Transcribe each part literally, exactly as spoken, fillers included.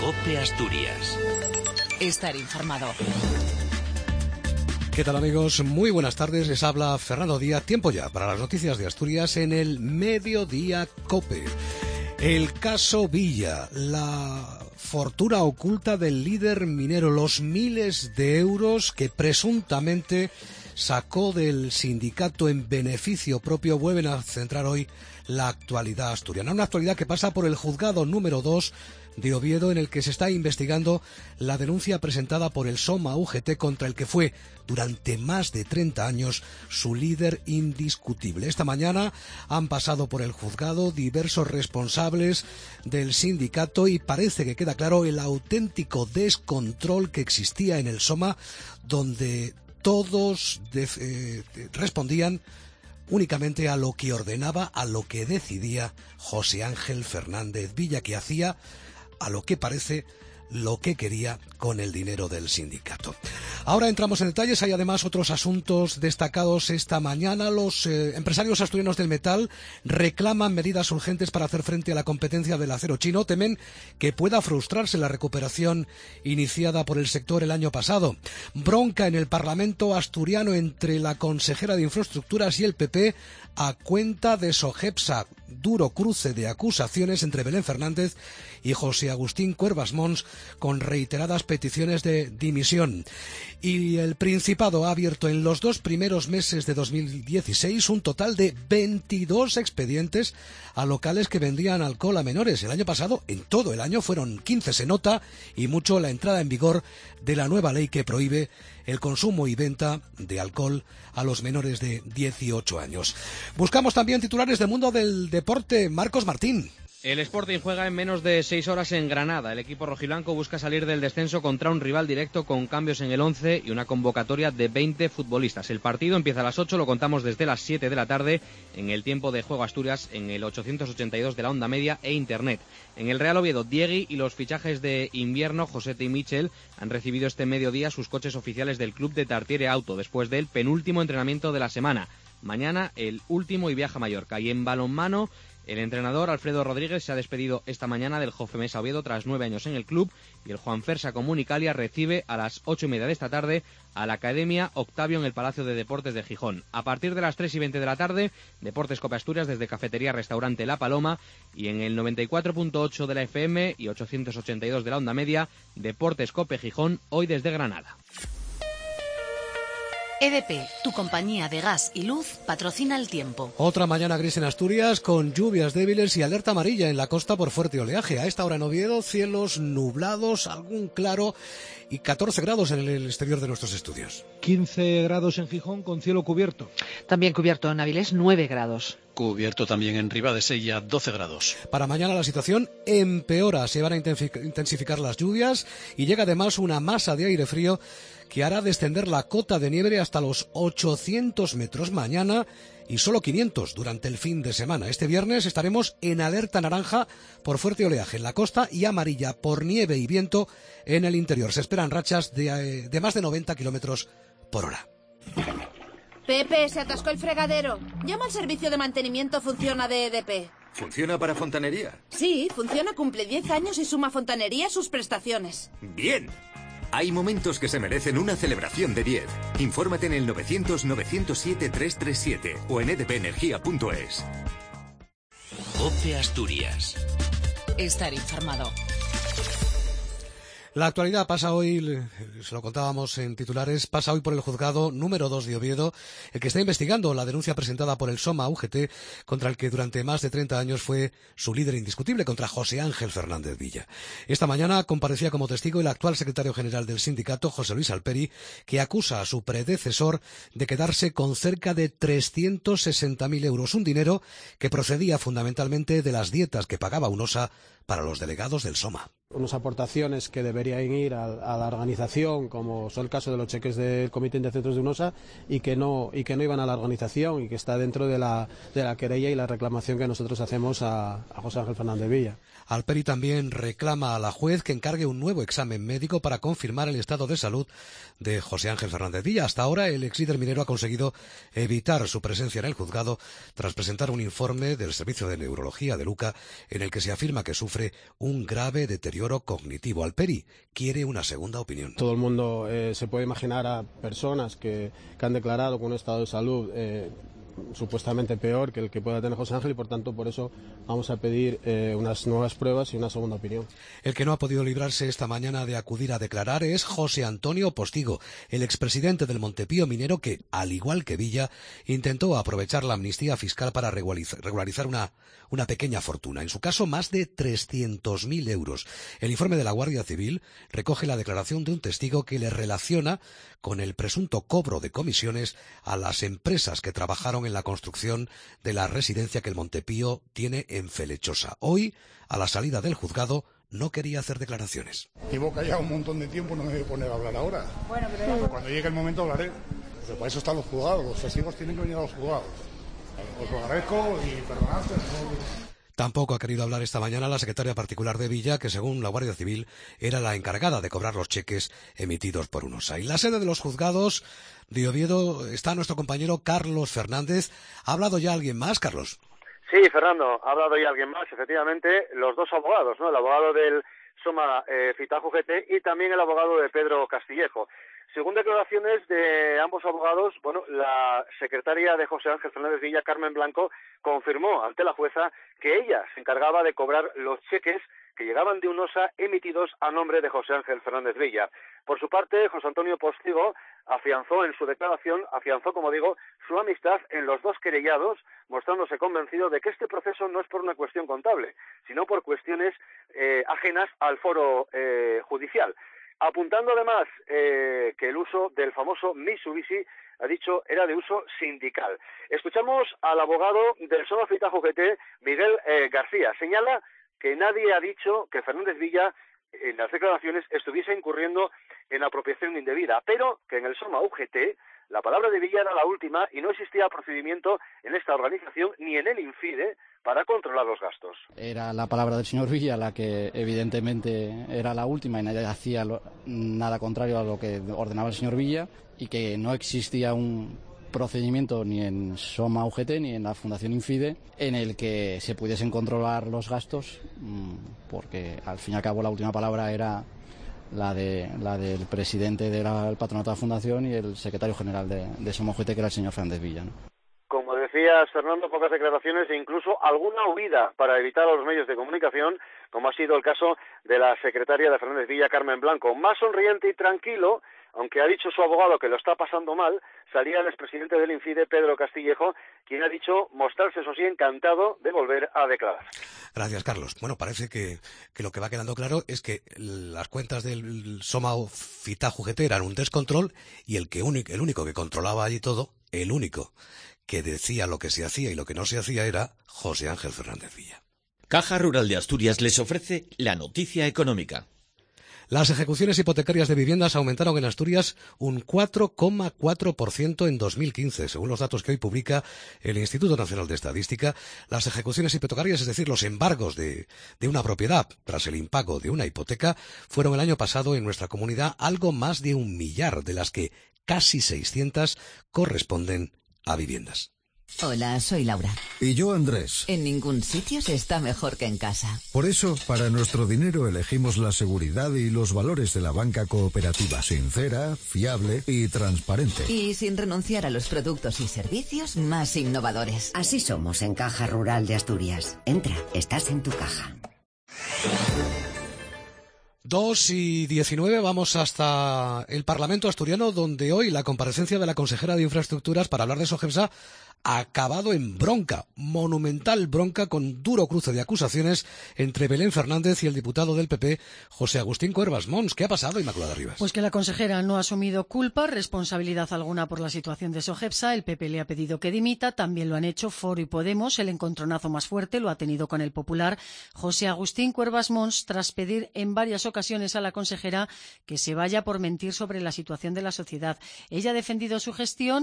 COPE Asturias. Estar informado. ¿Qué tal, amigos? Muy buenas tardes, les habla Fernando Díaz. Tiempo ya para las noticias de Asturias en el Mediodía COPE. El caso Villa, la fortuna oculta del líder minero, los miles de euros que presuntamente sacó del sindicato en beneficio propio, vuelven a centrar hoy la actualidad asturiana. Una actualidad que pasa por el juzgado número dos de Oviedo, en el que se está investigando la denuncia presentada por el SOMA U G T contra el que fue durante más de treinta años su líder indiscutible. Esta mañana han pasado por el juzgado diversos responsables del sindicato y parece que queda claro el auténtico descontrol que existía en el SOMA, donde todos de, eh, respondían únicamente a lo que ordenaba, a lo que decidía José Ángel Fernández Villa, que hacía, a lo que parece, lo que quería con el dinero del sindicato. Ahora entramos en detalles. Hay además otros asuntos destacados esta mañana. Los eh, empresarios asturianos del metal reclaman medidas urgentes para hacer frente a la competencia del acero chino. Temen que pueda frustrarse la recuperación iniciada por el sector el año pasado. Bronca en el Parlamento asturiano entre la consejera de Infraestructuras y el P P a cuenta de Sogepsa. Duro cruce de acusaciones entre Belén Fernández y José Agustín Cuervas Mons, con reiteradas peticiones de dimisión. Y el Principado ha abierto en los dos primeros meses de dos mil dieciséis un total de veintidós expedientes a locales que vendían alcohol a menores. El año pasado, en todo el año, fueron quince. Se nota y mucho la entrada en vigor de la nueva ley que prohíbe el consumo y venta de alcohol a los menores de dieciocho años. Buscamos también titulares del mundo del deporte. Marcos Martín. El Sporting juega en menos de seis horas en Granada. El equipo rojiblanco busca salir del descenso contra un rival directo con cambios en el once y una convocatoria de veinte futbolistas. El partido empieza a las ocho, lo contamos desde las siete de la tarde en el tiempo de juego Asturias, en el ochocientos ochenta y dos de la onda media e internet. En el Real Oviedo, Diegui y los fichajes de invierno, Josete y Michel, han recibido este mediodía sus coches oficiales del club de Tartiere Auto, después del penúltimo entrenamiento de la semana. Mañana el último y viaja a Mallorca. Y en balonmano, el entrenador Alfredo Rodríguez se ha despedido esta mañana del Jofemesa Oviedo tras nueve años en el club, y el Juan Fersa Comunicalia recibe a las ocho y media de esta tarde a la Academia Octavio en el Palacio de Deportes de Gijón. A partir de las tres y veinte de la tarde, Deportes Cope Asturias desde Cafetería Restaurante La Paloma, y en el noventa y cuatro punto ocho de la F M y ochocientos ochenta y dos de la onda media, Deportes Cope Gijón, hoy desde Granada. E D P, tu compañía de gas y luz, patrocina el tiempo. Otra mañana gris en Asturias, con lluvias débiles y alerta amarilla en la costa por fuerte oleaje. A esta hora en Oviedo, cielos nublados, algún claro, y catorce grados en el exterior de nuestros estudios. quince grados en Gijón con cielo cubierto. También cubierto en Avilés, nueve grados. Cubierto también en Ribadesella, doce grados. Para mañana la situación empeora, se van a intensificar las lluvias y llega además una masa de aire frío que hará descender la cota de nieve hasta los ochocientos metros mañana y solo quinientos durante el fin de semana. Este viernes estaremos en alerta naranja por fuerte oleaje en la costa y amarilla por nieve y viento en el interior. Se esperan rachas de, de más de noventa kilómetros por hora. Pepe, se atascó el fregadero. Llama al servicio de mantenimiento Funciona de E D P. ¿Funciona para fontanería? Sí, Funciona cumple diez años y suma Fontanería sus prestaciones. ¡Bien! Hay momentos que se merecen una celebración de diez. Infórmate en el novecientos, novecientos siete, trescientos treinta y siete o en e d p energía punto es. COPE Asturias. Estar informado. La actualidad pasa hoy, se lo contábamos en titulares, pasa hoy por el juzgado número dos de Oviedo, el que está investigando la denuncia presentada por el SOMA U G T contra el que durante más de treinta años fue su líder indiscutible, contra José Ángel Fernández Villa. Esta mañana comparecía como testigo el actual secretario general del sindicato, José Luis Alperi, que acusa a su predecesor de quedarse con cerca de trescientos sesenta mil euros, un dinero que procedía fundamentalmente de las dietas que pagaba UNOSA para los delegados del SOMA. Unas aportaciones que deberían ir a, a la organización, como son el caso de los cheques del Comité de Centros de UNOSA, y que no y que no iban a la organización y que está dentro de la, de la querella y la reclamación que nosotros hacemos a, a José Ángel Fernández Villa. Alperi también reclama a la juez que encargue un nuevo examen médico para confirmar el estado de salud de José Ángel Fernández Villa. Hasta ahora el ex líder minero ha conseguido evitar su presencia en el juzgado tras presentar un informe del Servicio de Neurología de Luca en el que se afirma que sufre un grave deterioro deterioro cognitivo. Alperi quiere una segunda opinión. Todo el mundo eh, se puede imaginar a personas que, que han declarado con un estado de salud eh, supuestamente peor que el que pueda tener José Ángel y por tanto por eso vamos a pedir eh, unas nuevas pruebas y una segunda opinión. El que no ha podido librarse esta mañana de acudir a declarar es José Antonio Postigo, el expresidente del Montepío Minero que, al igual que Villa, intentó aprovechar la amnistía fiscal para regularizar una, una pequeña fortuna. En su caso, más de trescientos mil euros. El informe de la Guardia Civil recoge la declaración de un testigo que le relaciona con el presunto cobro de comisiones a las empresas que trabajaron en la construcción de la residencia que el Montepío tiene en Felechosa. Hoy, a la salida del juzgado, no quería hacer declaraciones. Llevo callado un montón de tiempo, no me voy a poner a hablar ahora. Bueno, pero... Cuando llegue el momento hablaré. Pero para eso están los juzgados, los testigos tienen que venir a los juzgados. Os lo agradezco y perdonad. Tampoco ha querido hablar esta mañana la secretaria particular de Villa, que según la Guardia Civil era la encargada de cobrar los cheques emitidos por UNOSA. En la sede de los juzgados de Oviedo está nuestro compañero Carlos Fernández. ¿Ha hablado ya alguien más, Carlos? Sí, Fernando, ha hablado ya alguien más, efectivamente, los dos abogados, ¿no? El abogado del Soma eh, Fitajo G T y también el abogado de Pedro Castillejo. Según declaraciones de ambos abogados, bueno, la secretaria de José Ángel Fernández Villa, Carmen Blanco, confirmó ante la jueza que ella se encargaba de cobrar los cheques que llegaban de UNOSA emitidos a nombre de José Ángel Fernández Villa. Por su parte, José Antonio Postigo afianzó en su declaración, afianzó, como digo, su amistad en los dos querellados, mostrándose convencido de que este proceso no es por una cuestión contable, sino por cuestiones eh, ajenas al foro eh, judicial. Apuntando además eh, que el uso del famoso Mitsubishi, ha dicho, era de uso sindical. Escuchamos al abogado del Soma Fitajo G T, Miguel eh, García. Señala que nadie ha dicho que Fernández Villa en las declaraciones estuviese incurriendo en apropiación indebida, pero que en el Soma U G T la palabra de Villa era la última y no existía procedimiento en esta organización ni en el INFIDE para controlar los gastos. Era la palabra del señor Villa la que evidentemente era la última y nadie hacía lo, nada contrario a lo que ordenaba el señor Villa y que no existía un procedimiento ni en Soma U G T ni en la Fundación INFIDE en el que se pudiesen controlar los gastos, porque al fin y al cabo la última palabra era la de la del presidente del patronato de la Fundación y el secretario general de, de Soma U G T, que era el señor Fernández Villa, ¿no? Como decías, Fernando, pocas declaraciones e incluso alguna huida para evitar a los medios de comunicación, como ha sido el caso de la secretaria de Fernández Villa, Carmen Blanco. Más sonriente y tranquilo, aunque ha dicho su abogado que lo está pasando mal, salía el expresidente del INFIDE, Pedro Castillejo, quien ha dicho mostrarse, eso sí, encantado de volver a declarar. Gracias, Carlos. Bueno, parece que, que lo que va quedando claro es que las cuentas del Soma Fitajo G T eran un descontrol y el, que único, el único que controlaba allí todo, el único que decía lo que se hacía y lo que no se hacía era José Ángel Fernández Villa. Caja Rural de Asturias les ofrece la noticia económica. Las ejecuciones hipotecarias de viviendas aumentaron en Asturias un cuatro coma cuatro por ciento en dos mil quince. Según los datos que hoy publica el Instituto Nacional de Estadística, las ejecuciones hipotecarias, es decir, los embargos de, de una propiedad tras el impago de una hipoteca, fueron el año pasado en nuestra comunidad algo más de un millar, de las que casi seiscientas corresponden a viviendas. Hola, soy Laura. Y yo, Andrés. En ningún sitio se está mejor que en casa. Por eso, para nuestro dinero elegimos la seguridad y los valores de la banca cooperativa. Sincera, fiable y transparente. Y sin renunciar a los productos y servicios más innovadores. Así somos en Caja Rural de Asturias. Entra, estás en tu caja. Dos y diecinueve, vamos hasta el Parlamento asturiano, donde hoy la comparecencia de la consejera de Infraestructuras para hablar de SOGEPSA ha acabado en bronca, monumental bronca, con duro cruce de acusaciones entre Belén Fernández y el diputado del P P, José Agustín Cuervas Mons. ¿Qué ha pasado, Inmaculada Rivas? Pues que la consejera no ha asumido culpa, responsabilidad alguna por la situación de SOGEPSA. El P P le ha pedido que dimita, también lo han hecho Foro y Podemos. El encontronazo más fuerte lo ha tenido con el Popular. José Agustín Cuervas Mons, tras pedir en varias ocasiones a la consejera que se vaya por mentir sobre la situación de la sociedad. Ella ha defendido su gestión,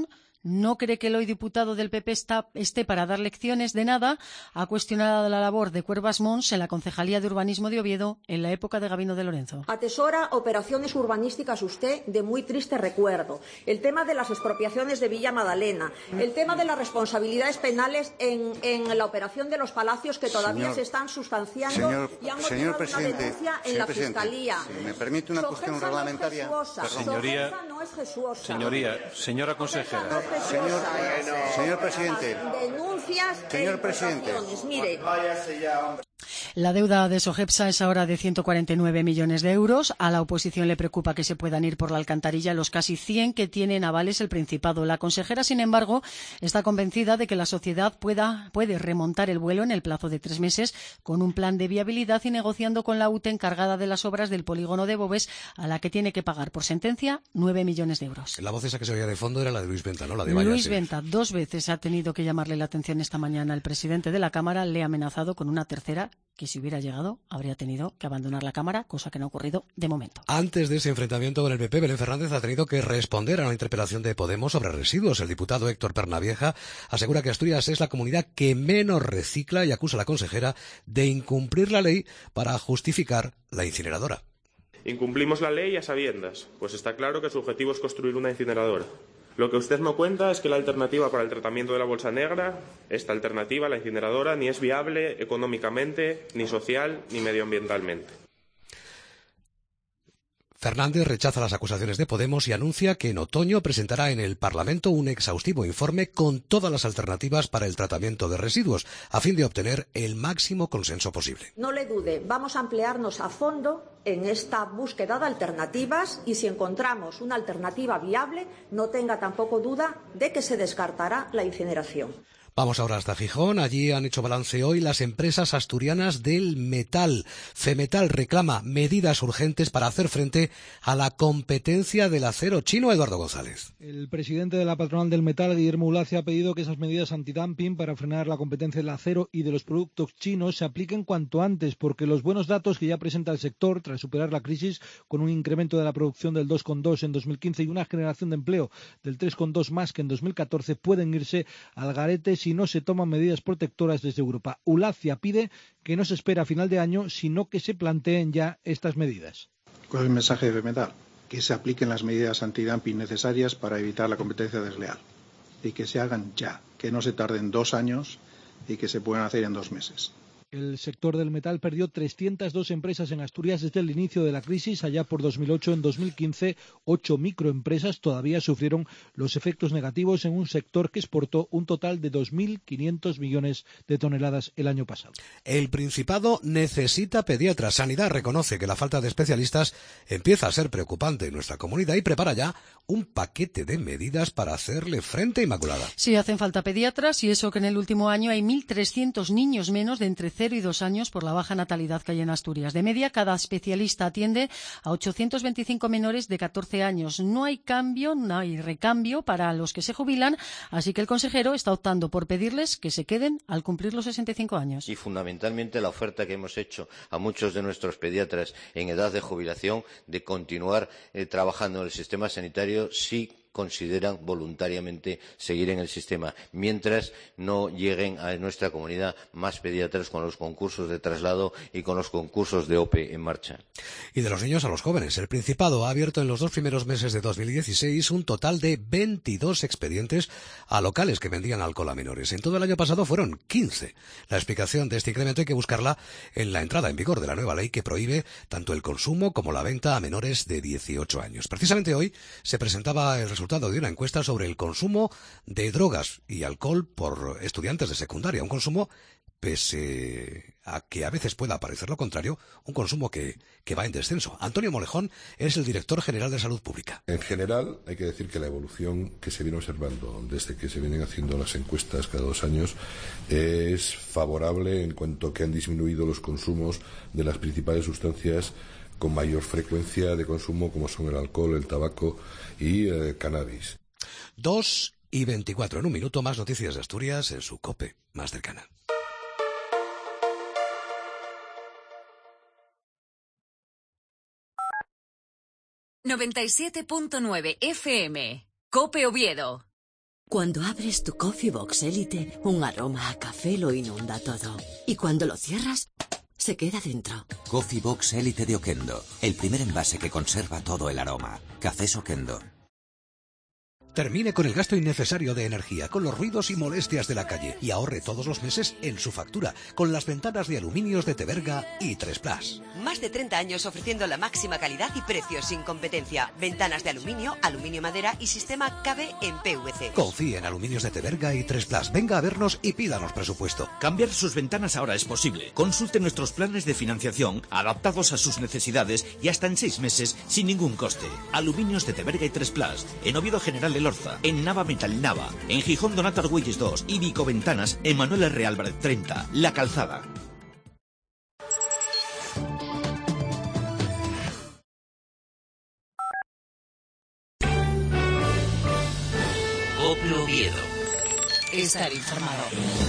no cree que el hoy diputado del P P está, esté para dar lecciones de nada. Ha cuestionado la labor de Cuervas Mons en la Concejalía de Urbanismo de Oviedo en la época de Gabino de Lorenzo. Atesora operaciones urbanísticas usted de muy triste recuerdo. El tema de las expropiaciones de Villa Madalena, el tema de las responsabilidades penales en, en la operación de los palacios que todavía señor, se están sustanciando señor, y han señor motivado una denuncia en la Fiscalía. Si me permite una cuestión reglamentaria. No es señoría, no es jesuosa. señoría, señora consejera. No es señor, señor presidente. Denuncias señor e presidente. Mire. La deuda de Sogepsa es ahora de ciento cuarenta y nueve millones de euros. A la oposición le preocupa que se puedan ir por la alcantarilla los casi cien que tienen avales el Principado. La consejera, sin embargo, está convencida de que la sociedad pueda, puede remontar el vuelo en el plazo de tres meses con un plan de viabilidad y negociando con la U T E encargada de las obras del polígono de Boves, a la que tiene que pagar por sentencia nueve millones de euros. La voz esa que se oía de fondo era la de Luis Venta, ¿no? La de Luis Vallas, Venta, dos veces ha tenido que llamarle la atención esta mañana. El presidente de la Cámara le ha amenazado con una tercera que si hubiera llegado habría tenido que abandonar la Cámara, cosa que no ha ocurrido de momento. Antes de ese enfrentamiento con el P P, Belén Fernández ha tenido que responder a una interpelación de Podemos sobre residuos. El diputado Héctor Pernavieja asegura que Asturias es la comunidad que menos recicla y acusa a la consejera de incumplir la ley para justificar la incineradora. Incumplimos la ley a sabiendas, pues está claro que su objetivo es construir una incineradora. Lo que usted no cuenta es que la alternativa para el tratamiento de la bolsa negra, esta alternativa, la incineradora, ni es viable económicamente, ni social, ni medioambientalmente. Fernández rechaza las acusaciones de Podemos y anuncia que en otoño presentará en el Parlamento un exhaustivo informe con todas las alternativas para el tratamiento de residuos, a fin de obtener el máximo consenso posible. No le dude, vamos a emplearnos a fondo en esta búsqueda de alternativas y si encontramos una alternativa viable, no tenga tampoco duda de que se descartará la incineración. Vamos ahora hasta Gijón. Allí han hecho balance hoy las empresas asturianas del metal. Femetal reclama medidas urgentes para hacer frente a la competencia del acero chino. Eduardo González. El presidente de la patronal del metal, Guillermo Ulacia, ha pedido que esas medidas antidumping para frenar la competencia del acero y de los productos chinos se apliquen cuanto antes, porque los buenos datos que ya presenta el sector tras superar la crisis con un incremento de la producción del dos coma dos en dos mil quince y una generación de empleo del tres coma dos más que en dos mil catorce pueden irse al garete si no se toman medidas protectoras desde Europa. Ulacia pide que no se espera a final de año, sino que se planteen ya estas medidas. ¿Cuál es el mensaje de Femetal? Que se apliquen las medidas antidumping necesarias para evitar la competencia desleal y que se hagan ya, que no se tarden dos años y que se puedan hacer en dos meses. El sector del metal perdió trescientas dos empresas en Asturias desde el inicio de la crisis, allá por dos mil ocho. En dos mil quince, ocho microempresas todavía sufrieron los efectos negativos en un sector que exportó un total de dos mil quinientos millones de toneladas el año pasado. El Principado necesita pediatras. Sanidad reconoce que la falta de especialistas empieza a ser preocupante en nuestra comunidad y prepara ya un paquete de medidas para hacerle frente, Inmaculada. Sí, hacen falta pediatras y eso que en el último año hay mil trescientos niños menos de entre cero y dos años por la baja natalidad que hay en Asturias. De media, cada especialista atiende a ochocientos veinticinco menores de catorce años. No hay cambio, no hay recambio para los que se jubilan, así que el consejero está optando por pedirles que se queden al cumplir los sesenta y cinco años. Y fundamentalmente la oferta que hemos hecho a muchos de nuestros pediatras en edad de jubilación de continuar eh, trabajando en el sistema sanitario si consideran voluntariamente seguir en el sistema, mientras no lleguen a nuestra comunidad más pediatras con los concursos de traslado y con los concursos de O P E en marcha. Y de los niños a los jóvenes. El Principado ha abierto en los dos primeros meses de dos mil dieciséis un total de veintidós expedientes a locales que vendían alcohol a menores. En todo el año pasado fueron quince. La explicación de este incremento hay que buscarla en la entrada en vigor de la nueva ley que prohíbe tanto el consumo como la venta a menores de dieciocho años. Precisamente hoy se presentaba el resultado resultado de una encuesta sobre el consumo de drogas y alcohol por estudiantes de secundaria. Un consumo, pese a que a veces pueda parecer lo contrario, un consumo que, que va en descenso. Antonio Molejón es el director general de Salud Pública. En general, hay que decir que la evolución que se viene observando desde que se vienen haciendo las encuestas cada dos años es favorable en cuanto que han disminuido los consumos de las principales sustancias con mayor frecuencia de consumo, como son el alcohol, el tabaco y el eh, cannabis. Dos y veinticuatro. En un minuto más noticias de Asturias en su COPE más cercana. noventa y siete punto nueve F M. COPE Oviedo. Cuando abres tu Coffee Box Elite, un aroma a café lo inunda todo. Y cuando lo cierras, se queda dentro. Coffee Box Elite de Oquendo, el primer envase que conserva todo el aroma. Cafés Oquendo. Termine con el gasto innecesario de energía, con los ruidos y molestias de la calle y ahorre todos los meses en su factura con las ventanas de aluminios de Teberga y tres plus. Más de treinta años ofreciendo la máxima calidad y precios sin competencia. Ventanas de aluminio, aluminio madera y sistema K B en P V C. Confíe en Aluminios de Teberga y tres plus. Venga a vernos y pídanos presupuesto. Cambiar sus ventanas ahora es posible. Consulte nuestros planes de financiación adaptados a sus necesidades y hasta en seis meses sin ningún coste. Aluminios de Teberga y tres plus. En Oviedo General de Lorza, en Nava Metal Nava, en Gijón Donato Argüelles dos y Vico Ventanas en Manuel R. Álvarez treinta, La Calzada. COPE Oviedo. Estar informado.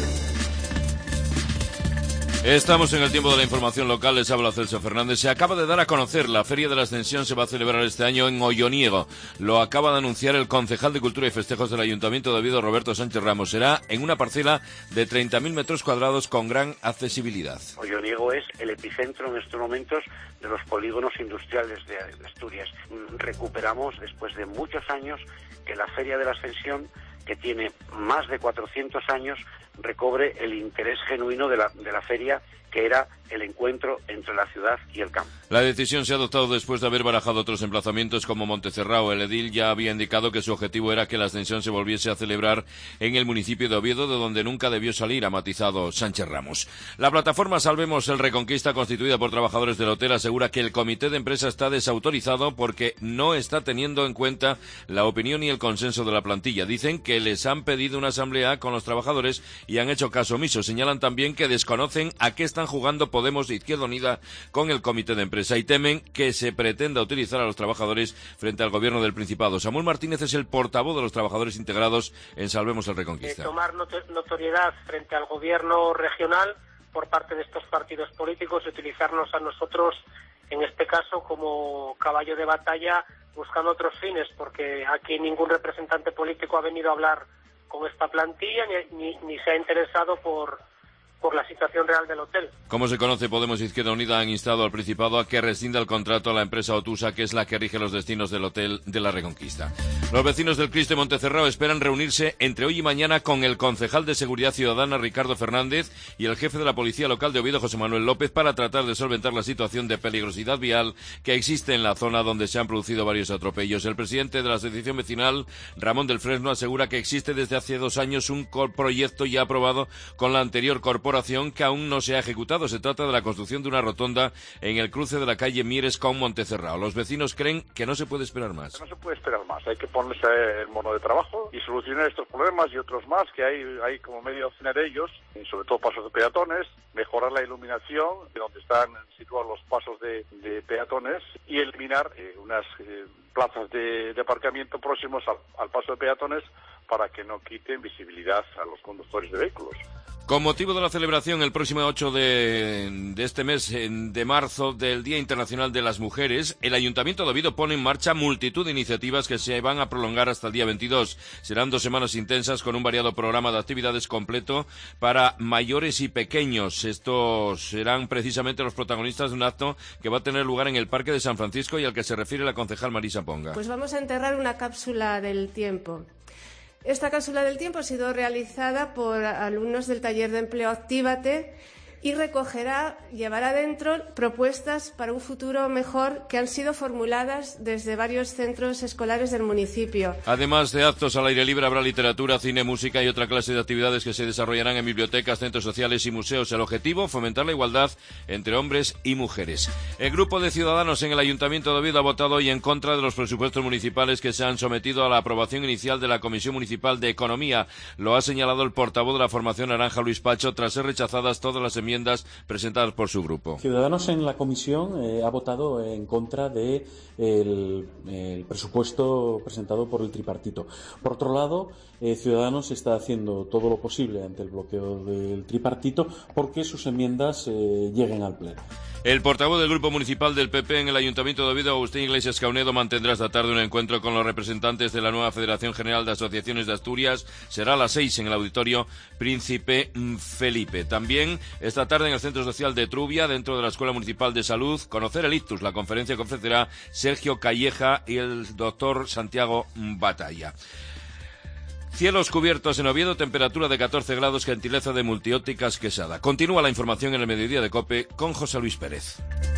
Estamos en el tiempo de la información local, les habla Celso Fernández. Se acaba de dar a conocer, la Feria de la Ascensión se va a celebrar este año en Olloniego. Lo acaba de anunciar el concejal de Cultura y Festejos del Ayuntamiento de Oviedo, Roberto Sánchez Ramos. Será en una parcela de treinta mil metros cuadrados con gran accesibilidad. Olloniego es el epicentro en estos momentos de los polígonos industriales de Asturias. Recuperamos, después de muchos años, que la Feria de la Ascensión, que tiene más de cuatrocientos años, recobre el interés genuino de la, de la feria, que era el encuentro entre la ciudad y el campo. La decisión se ha adoptado después de haber barajado otros emplazamientos como Montecerrao. El edil ya había indicado que su objetivo era que la Ascensión se volviese a celebrar en el municipio de Oviedo, de donde nunca debió salir, ha matizado Sánchez Ramos. La plataforma Salvemos el Reconquista, constituida por trabajadores del hotel, asegura que el comité de empresa está desautorizado porque no está teniendo en cuenta la opinión y el consenso de la plantilla. Dicen que les han pedido una asamblea con los trabajadores y han hecho caso omiso. Señalan también que desconocen a qué están jugando Podemos de Izquierda Unida con el comité de empresa y temen que se pretenda utilizar a los trabajadores frente al gobierno del Principado. Samuel Martínez es el portavoz de los trabajadores integrados en Salvemos el Reconquista. Eh, tomar not- notoriedad frente al gobierno regional por parte de estos partidos políticos y utilizarnos a nosotros, en este caso, como caballo de batalla buscando otros fines, porque aquí ningún representante político ha venido a hablar con esta plantilla ni, ni, ni se ha interesado por... por la situación real del hotel. Como se conoce, Podemos e Izquierda Unida han instado al Principado a que rescinda el contrato a la empresa Otusa, que es la que rige los destinos del Hotel de la Reconquista. Los vecinos del Cristo de Montecerrao esperan reunirse entre hoy y mañana con el concejal de Seguridad Ciudadana, Ricardo Fernández, y el jefe de la Policía Local de Oviedo, José Manuel López, para tratar de solventar la situación de peligrosidad vial que existe en la zona donde se han producido varios atropellos. El presidente de la Asociación Vecinal, Ramón del Fresno, asegura que existe desde hace dos años un proyecto ya aprobado con la anterior corporación que aún no se ha ejecutado. Se trata de la construcción de una rotonda en el cruce de la calle Mieres con Montecerrao. Los vecinos creen que no se puede esperar más. No se puede esperar más. Hay que ponerse el mono de trabajo y solucionar estos problemas y otros más que hay, hay como medio docena de ellos, y sobre todo pasos de peatones, mejorar la iluminación de donde están situados los pasos de, de peatones y eliminar eh, unas eh, plazas de, de aparcamiento próximos al, al paso de peatones para que no quiten visibilidad a los conductores de vehículos. Con motivo de la celebración el próximo ocho de, de este mes de marzo del Día Internacional de las Mujeres, el Ayuntamiento de Oviedo pone en marcha multitud de iniciativas que se van a prolongar hasta el día veintidós. Serán dos semanas intensas con un variado programa de actividades completo para mayores y pequeños. Estos serán precisamente los protagonistas de un acto que va a tener lugar en el Parque de San Francisco y al que se refiere la concejal Marisa Ponga. Pues vamos a enterrar una cápsula del tiempo. Esta cápsula del tiempo ha sido realizada por alumnos del taller de empleo Actívate y recogerá, llevará dentro propuestas para un futuro mejor que han sido formuladas desde varios centros escolares del municipio. Además de actos al aire libre, habrá literatura, cine, música y otra clase de actividades que se desarrollarán en bibliotecas, centros sociales y museos. El objetivo, fomentar la igualdad entre hombres y mujeres. El grupo de ciudadanos en el Ayuntamiento de Oviedo ha votado hoy en contra de los presupuestos municipales que se han sometido a la aprobación inicial de la Comisión Municipal de Economía. Lo ha señalado el portavoz de la formación naranja, Luis Pacho, tras ser rechazadas todas las enmiendas presentadas por su grupo. Ciudadanos en la comisión eh, ha votado en contra de el, el presupuesto presentado por el tripartito. Por otro lado, eh, Ciudadanos está haciendo todo lo posible ante el bloqueo del tripartito porque sus enmiendas eh, lleguen al pleno. El portavoz del Grupo Municipal del P P en el Ayuntamiento de Oviedo, Agustín Iglesias Caunedo, mantendrá esta tarde un encuentro con los representantes de la nueva Federación General de Asociaciones de Asturias. Será a las seis en el Auditorio Príncipe Felipe. También esta tarde en el Centro Social de Trubia, dentro de la Escuela Municipal de Salud, conocer el ictus, la conferencia que ofrecerá Sergio Calleja y el doctor Santiago Batalla. Cielos cubiertos en Oviedo, temperatura de catorce grados, gentileza de Multiópticas Quesada. Continúa la información en el mediodía de COPE con José Luis Pérez.